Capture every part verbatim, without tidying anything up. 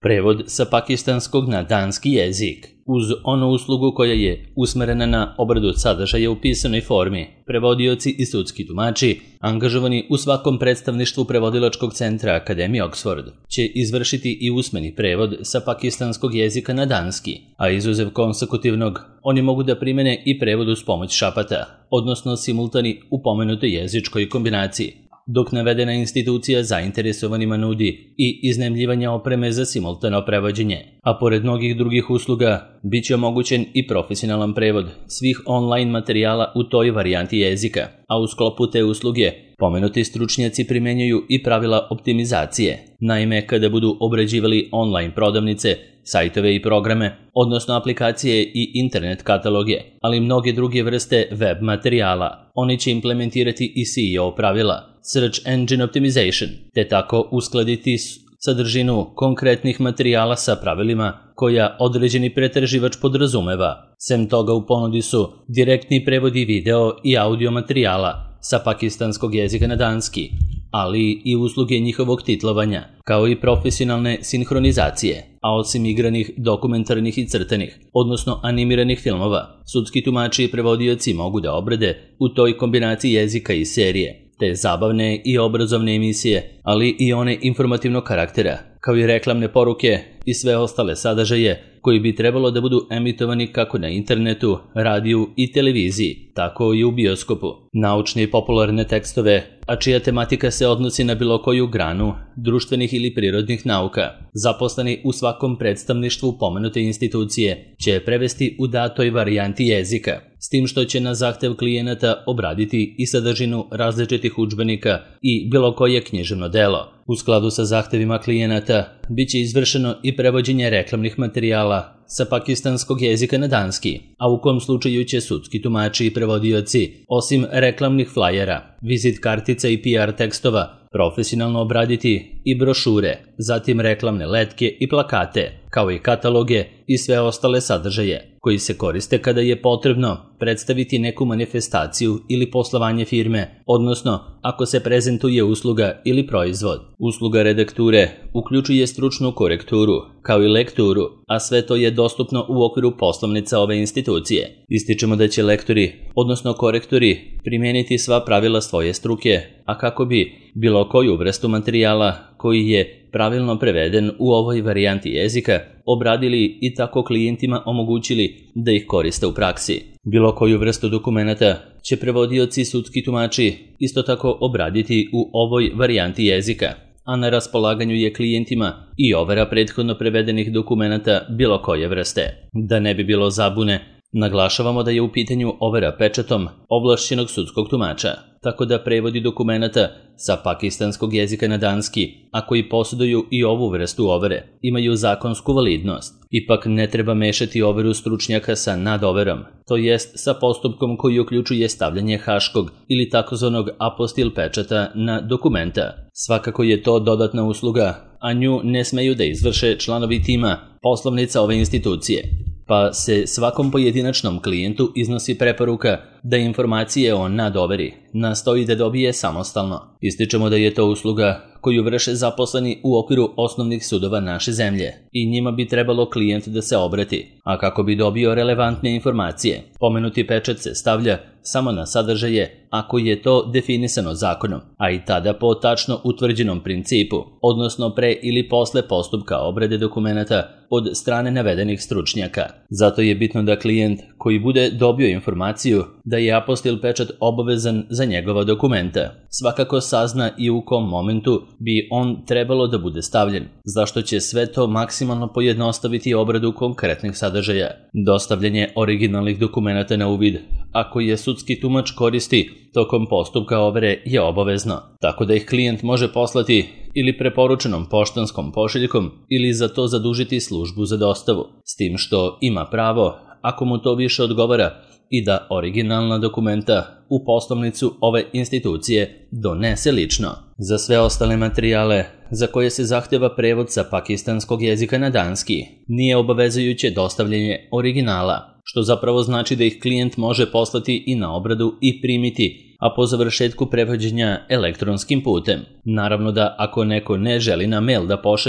Prevod sa pakistanskog na danski jezik, uz onu uslugu koja je usmerena na obradu sadržaja u pisanoj formi. Prevodioci i sudski tumači, angažovani u svakom predstavništvu prevodilačkog centra Akademije Oxford, će izvršiti i usmeni prevod sa pakistanskog jezika na danski, a izuzev konsekutivnog, oni mogu da primene i prevod uz pomoć šapata, odnosno simultani u pomenutoj jezičkoj kombinaciji, dok navedena institucija zainteresovanima nudi i iznajmljivanje opreme za simultano prevođenje, a pored mnogih drugih usluga, bit će omogućen i profesionalan prevod svih online materijala u toj varijanti jezika, a u sklopu te usluge pomenuti stručnjaci primenjuju i pravila optimizacije. Naime, kada budu obrađivali online prodavnice, sajtove i programe, odnosno aplikacije i internet kataloge, ali i mnoge druge vrste web materijala, oni će implementirati i S E O pravila, Search Engine Optimization, te tako uskladiti sadržinu konkretnih materijala sa pravilima koja određeni pretraživač podrazumeva. Sem toga u ponudi su direktni prevodi video i audio materijala sa pakistanskog jezika na danski, ali i usluge njihovog titlovanja, kao i profesionalne sinhronizacije, a osim igranih, dokumentarnih i crtanih, odnosno animiranih filmova, sudski tumači i prevodioci mogu da obrade u toj kombinaciji jezika i serije, te zabavne i obrazovne emisije, ali i one informativnog karaktera, kao i reklamne poruke i sve ostale sadržaje koji bi trebalo da budu emitovani kako na internetu, radiju i televiziji, tako i u bioskopu. Naučne i popularne tekstove, a čija tematika se odnosi na bilo koju granu društvenih ili prirodnih nauka, zaposleni u svakom predstavništvu pomenute institucije će prevesti u datoj varijanti jezika, s tim što će na zahtev klijenata obraditi i sadržinu različitih udžbenika i bilo koje književno delo. U skladu sa zahtevima klijenata biće izvršeno i prevođenje reklamnih materijala sa pakistanskog jezika na danski, a u kom slučaju će sudski tumači i prevodioci, osim reklamnih flajera, vizit kartica i P R tekstova, profesionalno obraditi i brošure, zatim reklamne letke i plakate, kao i kataloge i sve ostale sadržaje koji se koriste kada je potrebno predstaviti neku manifestaciju ili poslovanje firme, odnosno ako se prezentuje usluga ili proizvod. Usluga redakture uključuje stručnu korekturu, kao i lekturu, a sve to je dostupno u okviru poslovnica ove institucije. Ističemo da će lektori, odnosno korektori, primijeniti sva pravila svoje struke, a kako bi bilo koju vrstu materijala koji je pravilno preveden u ovoj varijanti jezika, obradili i tako klijentima omogućili da ih koriste u praksi. Bilo koju vrstu dokumenata će prevodioci i sudski tumači isto tako obraditi u ovoj varijanti jezika, a na raspolaganju je klijentima i overa prethodno prevedenih dokumenata bilo koje vrste. Da ne bi bilo zabune, naglašavamo da je u pitanju overa pečatom ovlašćenog sudskog tumača, tako da prevodi dokumenata sa pakistanskog jezika na danski, a koji posjeduju i ovu vrstu overe, imaju zakonsku validnost. Ipak ne treba mešati overu stručnjaka sa nadoverom, to jest sa postupkom koji uključuje stavljanje haškog ili takozvanog apostil pečata na dokumenta. Svakako je to dodatna usluga, a nju ne smeju da izvrše članovi tima poslovnica ove institucije, pa se svakom pojedinačnom klijentu iznosi preporuka da informacije o nadoveri nastoji da dobije samostalno. Ističemo da je to usluga koju vrše zaposleni u okviru osnovnih sudova naše zemlje i njima bi trebalo klijent da se obrati, a kako bi dobio relevantne informacije, pomenuti pečat se stavlja samo na sadržaje ako je to definisano zakonom, a i tada po tačno utvrđenom principu, odnosno pre ili posle postupka obrade dokumenata od strane navedenih stručnjaka. Zato je bitno da klijent koji bude dobio informaciju da je apostil pečat obavezan za njegova dokumenta, svakako sazna i u kom momentu bi on trebalo da bude stavljen, zašto će sve to maksimalno pojednostaviti obradu konkretnih sadržaja. Dostavljanje originalnih dokumenata na uvid, ako je sudski tumač koristi tokom postupka overe, je obavezno, tako da ih klijent može poslati ili preporučenom poštanskom pošiljkom ili za to zadužiti službu za dostavu, s tim što ima pravo, ako mu to više odgovara, i da originalna dokumenta u poslovnicu ove institucije donese lično. Za sve ostale materijale za koje se zahteva prevod sa pakistanskog jezika na danski, nije obavezujuće dostavljanje originala, što zapravo znači da ih klijent može poslati i na obradu i primiti, a po završetku prevođenja elektronskim putem. Naravno da ako neko ne želi na mail da pošalje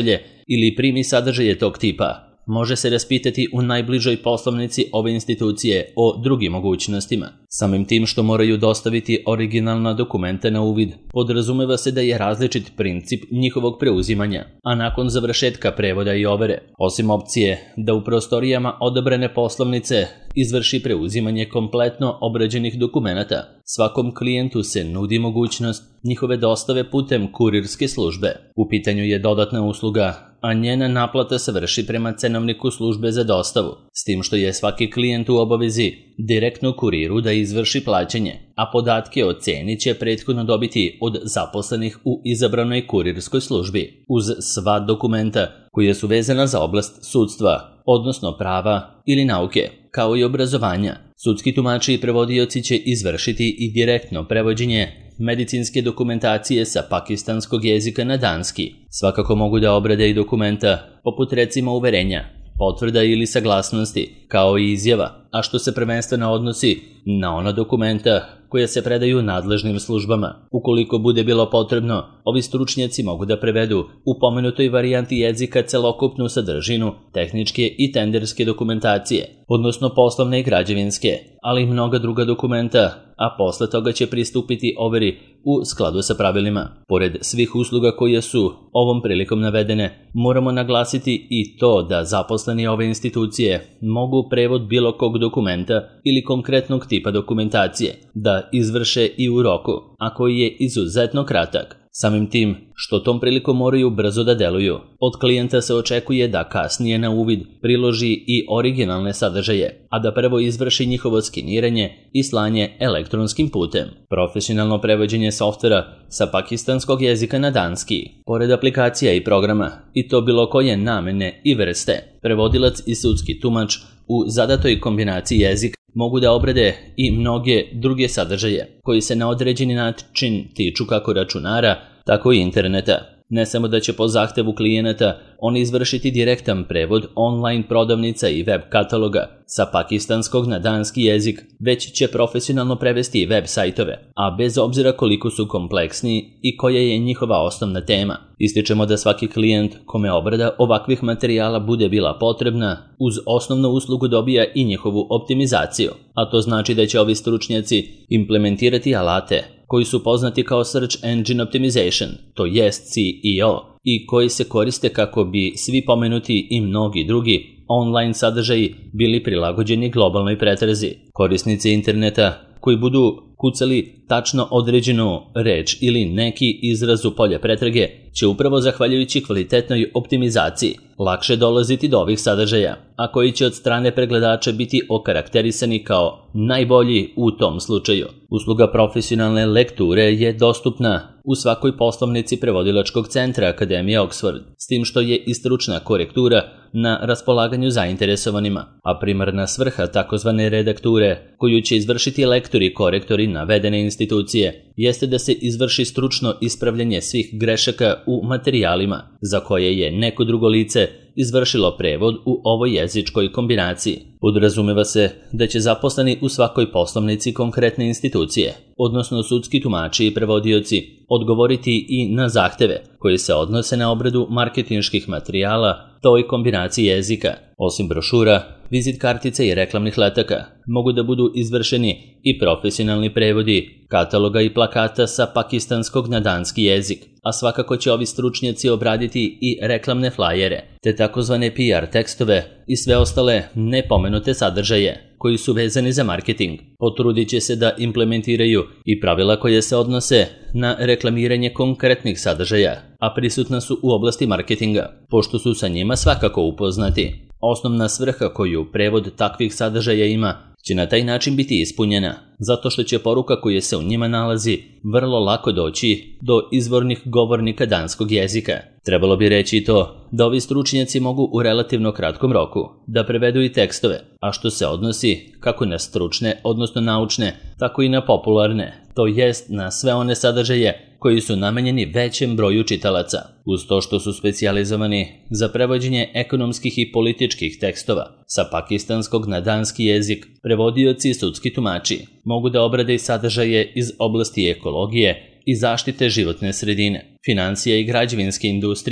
ili primi sadržaje tog tipa, može se raspitati u najbližoj poslovnici ove institucije o drugim mogućnostima. Samim tim što moraju dostaviti originalna dokumenta na uvid, podrazumeva se da je različit princip njihovog preuzimanja, a nakon završetka prevoda i overe, osim opcije da u prostorijama odabrane poslovnice izvrši preuzimanje kompletno obrađenih dokumenata, svakom klijentu se nudi mogućnost njihove dostave putem kurirske službe. U pitanju je dodatna usluga, a njena naplata se vrši prema cenovniku službe za dostavu, s tim što je svaki klijent u obavezi direktno kuriru da izvrši plaćanje, a podatke o ceni će prethodno dobiti od zaposlenih u izabranoj kurirskoj službi, uz sva dokumenta koja su vezana za oblast sudstva, odnosno prava ili nauke, kao i obrazovanja. Sudski tumači i prevodioci će izvršiti i direktno prevođenje medicinske dokumentacije sa pakistanskog jezika na danski. Svakako mogu da obrade i dokumenta, poput recimo uverenja, potvrda ili saglasnosti, kao i izjava, a što se prvenstveno odnosi na ona dokumenta koje se predaju nadležnim službama. Ukoliko bude bilo potrebno, ovi stručnjaci mogu da prevedu u pomenutoj varijanti jezika celokupnu sadržinu tehničke i tenderske dokumentacije, odnosno poslovne i građevinske, ali i mnoga druga dokumenta, a posle toga će pristupiti overi u skladu sa pravilima. Pored svih usluga koje su ovom prilikom navedene, moramo naglasiti i to da zaposleni ove institucije mogu prevod bilo kog dokumenta ili konkretnog tipa dokumentacije da izvrše i u roku, a koji je izuzetno kratak. Samim tim što tom prilikom moraju brzo da deluju, od klijenta se očekuje da kasnije na uvid priloži i originalne sadržaje, a da prvo izvrši njihovo skeniranje i slanje elektronskim putem. Profesionalno prevođenje softvera sa pakistanskog jezika na danski, pored aplikacija i programa, i to bilo koje namene i vrste, prevodilac i sudski tumač u zadatoj kombinaciji jezika mogu da obrade i mnoge druge sadržaje koji se na određeni način tiču kako računara, tako i interneta. Ne samo da će po zahtevu klijenata oni izvršiti direktan prevod online prodavnica i web kataloga sa pakistanskog na danski jezik, već će profesionalno prevesti i web sajtove, a bez obzira koliko su kompleksni i koja je njihova osnovna tema. Ističemo da svaki klijent kome obrada ovakvih materijala bude bila potrebna, uz osnovnu uslugu dobija i njihovu optimizaciju, a to znači da će ovi stručnjaci implementirati alate koji su poznati kao Search Engine Optimization, to jest C E O, i koji se koriste kako bi svi pomenuti i mnogi drugi online sadržaji bili prilagođeni globalnoj pretrazi. Korisnici interneta koji budu kucali tačno određenu reč ili neki izraz u polje pretrage će upravo zahvaljujući kvalitetnoj optimizaciji lakše dolaziti do ovih sadržaja, a koji će od strane pregledača biti okarakterisani kao najbolji u tom slučaju. Usluga profesionalne lekture je dostupna u svakoj poslovnici prevodilačkog centra Akademije Oxford, s tim što je i stručna korektura na raspolaganju zainteresovanima, a primarna svrha takozvane redakture, koju će izvršiti lektori i korektori navedene institucije, jeste da se izvrši stručno ispravljanje svih grešaka u materijalima za koje je neko drugo lice izvršilo prevod u ovoj jezičkoj kombinaciji. Podrazumeva se da će zaposleni u svakoj poslovnici konkretne institucije, odnosno sudski tumači i prevodioci, odgovoriti i na zahteve koji se odnose na obradu marketinških materijala toj kombinaciji jezika. Osim brošura, vizit kartice i reklamnih letaka, mogu da budu izvršeni i profesionalni prevodi kataloga i plakata sa pakistanskog na danski jezik, a svakako će ovi stručnjaci obraditi i reklamne flajere, te takozvane P R tekstove i sve ostale nepomenute sadržaje koji su vezani za marketing. Potrudit će se da implementiraju i pravila koje se odnose na reklamiranje konkretnih sadržaja, a prisutna su u oblasti marketinga, pošto su sa njima svakako upoznati. Osnovna svrha koju prevod takvih sadržaja ima će na taj način biti ispunjena, zato što će poruka koja se u njima nalazi vrlo lako doći do izvornih govornika danskog jezika. Trebalo bi reći i to da ovi stručnjaci mogu u relativno kratkom roku da prevedu i tekstove, a što se odnosi kako na stručne, odnosno naučne, tako i na popularne, to jest na sve one sadržaje koji su namenjeni većem broju čitalaca. Uz to što su specijalizovani za prevođenje ekonomskih i političkih tekstova sa pakistanskog na danski jezik, prevodioci i sudski tumači mogu da obrade i sadržaje iz oblasti ekologije i zaštite životne sredine, financija i građevinske industrije,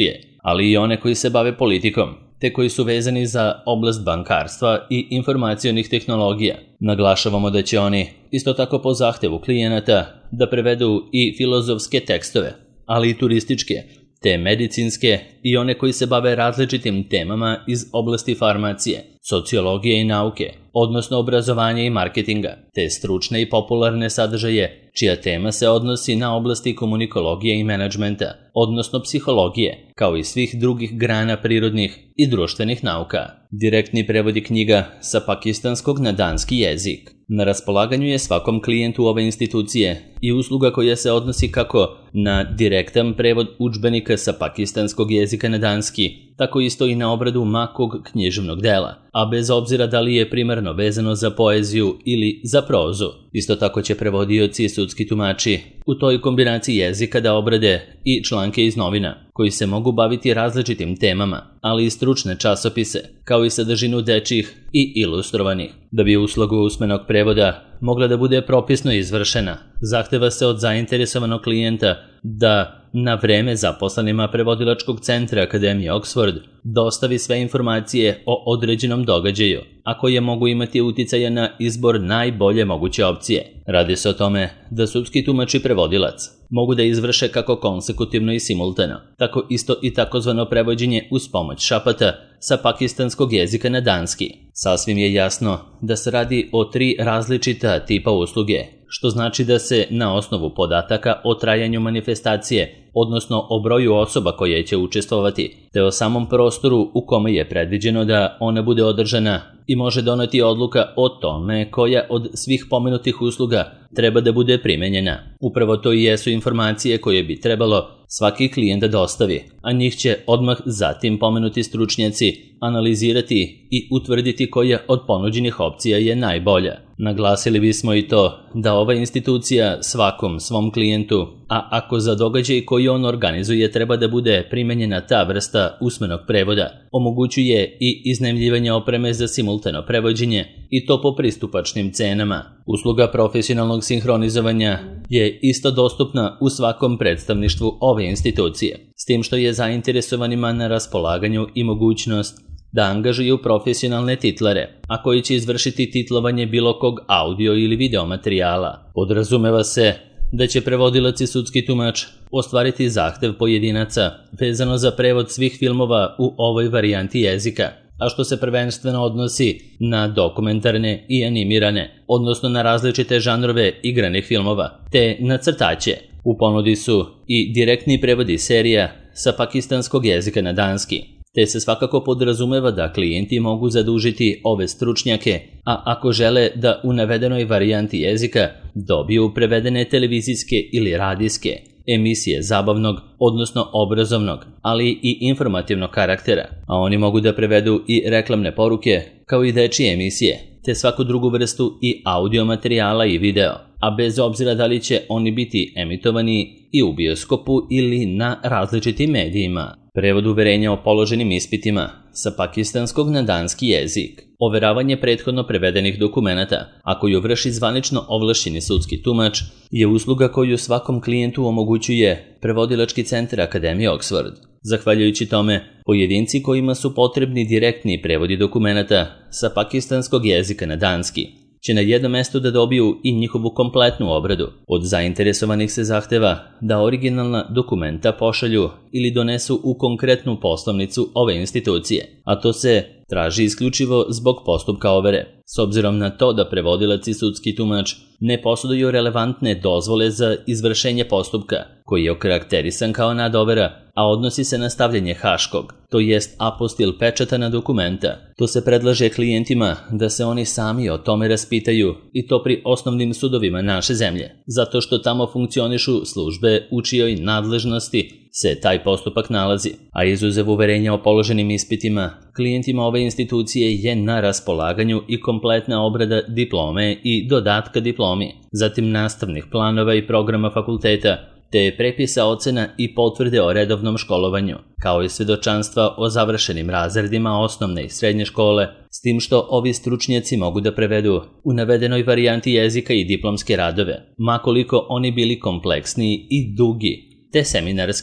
ali i one koji se bave politikom, te koji su vezani za oblast bankarstva i informacionih tehnologija. Naglašavamo da će oni, isto tako po zahtevu klijenata, da prevedu i filozofske tekstove, ali i turističke, te medicinske i one koji se bave različitim temama iz oblasti farmacije, sociologije i nauke, odnosno obrazovanja i marketinga, te stručne i popularne sadržaje, čija tema se odnosi na oblasti komunikologije i menadžmenta, odnosno psihologije, kao i svih drugih grana prirodnih i društvenih nauka. Direktni prevodi knjiga sa pakistanskog na danski jezik. Na raspolaganju je svakom klijentu ove institucije i usluga koja se odnosi kako na direktan prevod udžbenika sa pakistanskog jezika na danski, tako isto i na obradu makog književnog dela, a bez obzira da li je primarno vezano za poeziju ili za prozu. Isto tako će prevodioci i sudski tumači u toj kombinaciji jezika da obrade i članke iz novina, koji se mogu baviti različitim temama, ali i stručne časopise, kao i sadržinu dečjih i ilustrovanih. Da bi usluga usmenog prevoda mogla da bude propisno izvršena, zahteva se od zainteresovanog klijenta da na vreme zaposlenima prevodilačkog centra Akademije Oxford dostavi sve informacije o određenom događaju, a koje mogu imati uticaja na izbor najbolje moguće opcije. Radi se o tome da sudski tumač i prevodilac mogu da izvrše kako konsekutivno i simultano, tako isto i takozvano prevođenje uz pomoć šapata sa pakistanskog jezika na danski. Sasvim je jasno da se radi o tri različita tipa usluge, što znači da se na osnovu podataka o trajanju manifestacije, odnosno o broju osoba koje će učestvovati, te o samom prostoru u kome je predviđeno da ona bude održana, i može doneti odluka o tome koja od svih pomenutih usluga treba da bude primenjena. Upravo to i jesu informacije koje bi trebalo svaki klijent da dostavi, a njih će odmah zatim pomenuti stručnjaci analizirati i utvrditi koja od ponuđenih opcija je najbolja. Naglasili bismo i to da ova institucija svakom svom klijentu, a ako za događaj koji on organizuje treba da bude primenjena ta vrsta usmenog prevoda, omogućuje i iznajmljivanje opreme za simultano prevođenje, i to po pristupačnim cenama. Usluga profesionalnog sinhronizovanja je isto dostupna u svakom predstavništvu ove institucije, s tim što je zainteresovanima na raspolaganju i mogućnost da angažuju profesionalne titlere, a koji će izvršiti titlovanje bilo kog audio ili video materijala. Podrazumeva se da će prevodilac i sudski tumač ostvariti zahtev pojedinaca vezano za prevod svih filmova u ovoj varijanti jezika, a što se prvenstveno odnosi na dokumentarne i animirane, odnosno na različite žanrove igranih filmova, te na crtaće. U ponudi su i direktni prevodi serija sa pakistanskog jezika na danski, te se svakako podrazumeva da klijenti mogu zadužiti ove stručnjake, a ako žele da u navedenoj varijanti jezika dobiju prevedene televizijske ili radijske emisije zabavnog, odnosno obrazovnog, ali i informativnog karaktera, a oni mogu da prevedu i reklamne poruke, kao i dečije emisije, te svaku drugu vrstu i audio materijala i video, a bez obzira da li će oni biti emitovani i u bioskopu ili na različitim medijima. Prevod uverenja o položenim ispitima sa pakistanskog na danski jezik. Overavanje prethodno prevedenih dokumenata, a koju vrši zvanično ovlašćeni sudski tumač, je usluga koju svakom klijentu omogućuje prevodilački centar Akademije Oxford. Zahvaljujući tome, pojedinci kojima su potrebni direktni prevodi dokumenata sa pakistanskog jezika na danski će na jednom mestu da dobiju i njihovu kompletnu obradu. Od zainteresovanih se zahteva da originalna dokumenta pošalju ili donesu u konkretnu poslovnicu ove institucije, a to se traži isključivo zbog postupka overe, s obzirom na to da prevodilac i sudski tumač ne posjeduju relevantne dozvole za izvršenje postupka, koji je okarakterisan kao nadovera, a odnosi se na stavljanje haškog, to jest apostil pečata na dokumenta. To se predlaže klijentima da se oni sami o tome raspitaju, i to pri osnovnim sudovima naše zemlje, zato što tamo funkcionišu službe u čijoj nadležnosti se taj postupak nalazi, a izuzev uverenja o položenim ispitima, klijentima ove institucije je na raspolaganju i kompletna obrada diplome i dodatka diplomi, zatim nastavnih planova i programa fakulteta, te prepisa ocena i potvrde o redovnom školovanju, kao i svedočanstva o završenim razredima osnovne i srednje škole, s tim što ovi stručnjaci mogu da prevedu u navedenoj varijanti jezika i diplomske radove, makoliko oni bili kompleksniji i dugi, te seminarske.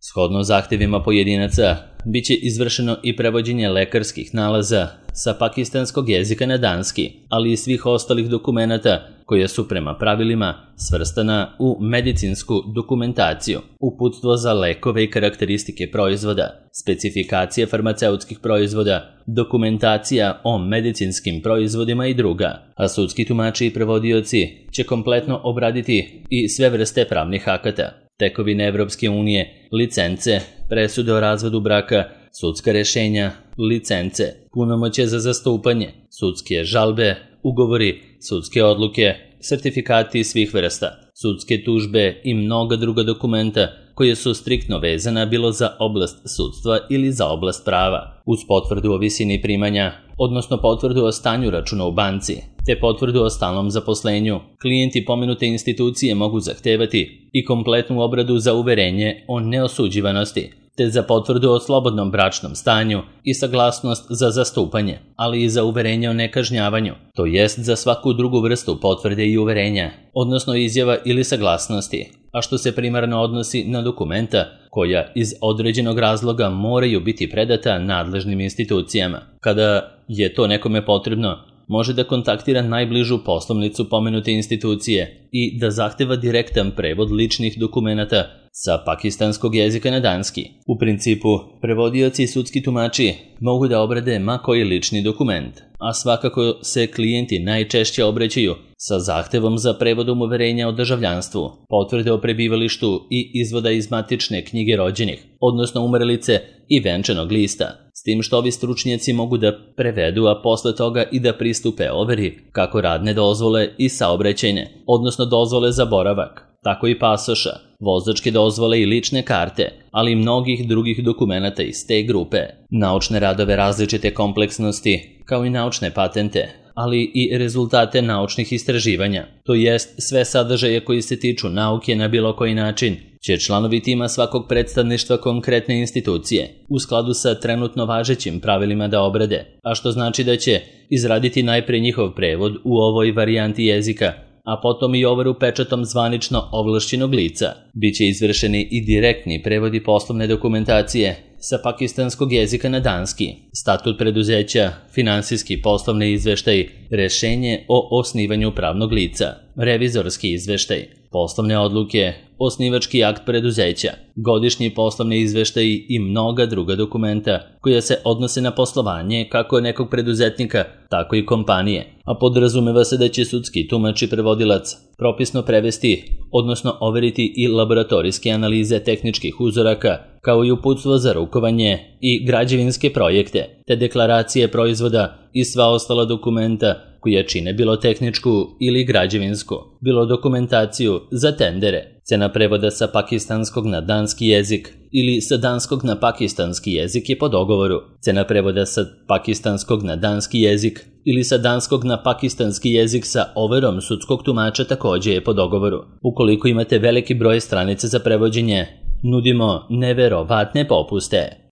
Shodno zahtjevima pojedinaca, bit će izvršeno i prevođenje lekarskih nalaza sa pakistanskog jezika na danski, ali i svih ostalih dokumenata koja su prema pravilima svrstana u medicinsku dokumentaciju, uputstvo za lekove i karakteristike proizvoda, specifikacije farmaceutskih proizvoda, dokumentacija o medicinskim proizvodima i druga, a sudski tumači i prevodioci će kompletno obraditi i sve vrste pravnih akata, tekovine Evropske unije, licence, presude o razvodu braka, sudska rešenja, licence, punomoćje za zastupanje, sudske žalbe, ugovori, sudske odluke, sertifikati svih vrsta, sudske tužbe i mnoga druga dokumenta koje su striktno vezana bilo za oblast sudstva ili za oblast prava, uz potvrdu o visini primanja, odnosno potvrdu o stanju računa u banci, te potvrdu o stalnom zaposlenju. Klijenti pomenute institucije mogu zahtevati i kompletnu obradu za uverenje o neosuđivanosti, te za potvrdu o slobodnom bračnom stanju i saglasnost za zastupanje, ali i za uverenje o nekažnjavanju, to jest za svaku drugu vrstu potvrde i uverenja, odnosno izjava ili saglasnosti, a što se primarno odnosi na dokumenta koja iz određenog razloga moraju biti predata nadležnim institucijama. Kada je to nekome potrebno, može da kontaktira najbližu poslovnicu pomenute institucije i da zahteva direktan prevod ličnih dokumenata sa pakistanskog jezika na danski. U principu, prevodioci i sudski tumači mogu da obrade ma koji lični dokument, a svakako se klijenti najčešće obraćaju sa zahtevom za prevodom uverenja o državljanstvu, potvrde o prebivalištu i izvoda iz matične knjige rođenih, odnosno umrlice i venčanog lista, s tim što ovi stručnjaci mogu da prevedu, a posle toga i da pristupe overi kako radne dozvole i saobraćajne, odnosno dozvole za boravak, tako i pasoša, vozačke dozvole i lične karte, ali i mnogih drugih dokumenata iz te grupe, naučne radove različite kompleksnosti, kao i naučne patente, ali i rezultate naučnih istraživanja, to jest sve sadržaje koji se tiču nauke na bilo koji način, će članovi tima svakog predstavništva konkretne institucije u skladu sa trenutno važećim pravilima da obrade, a što znači da će izraditi najpre njihov prevod u ovoj varijanti jezika, a potom i overu pečatom zvanično ovlašćenog lica. Biće izvršeni i direktni prevodi poslovne dokumentacije sa pakistanskog jezika na danski, statut preduzeća, finansijski poslovni izveštaj, rešenje o osnivanju pravnog lica, revizorski izveštaj, poslovne odluke, osnivački akt preduzeća, godišnji poslovni izveštaji i mnoga druga dokumenta koja se odnose na poslovanje kako nekog preduzetnika, tako i kompanije, a podrazumeva se da će sudski tumač i prevodilac propisno prevesti, odnosno overiti i laboratorijske analize tehničkih uzoraka, kao i uputstvo za rukovanje i građevinske projekte, te deklaracije proizvoda i sva ostala dokumenta koja čine bilo tehničku ili građevinsku, bilo dokumentaciju za tendere. Cena prevoda sa pakistanskog na danski jezik ili sa danskog na pakistanski jezik je po dogovoru. Cena prevoda sa pakistanskog na danski jezik ili sa danskog na pakistanski jezik sa overom sudskog tumača takođe je po dogovoru. Ukoliko imate veliki broj stranica za prevođenje, nudimo neverovatne popuste.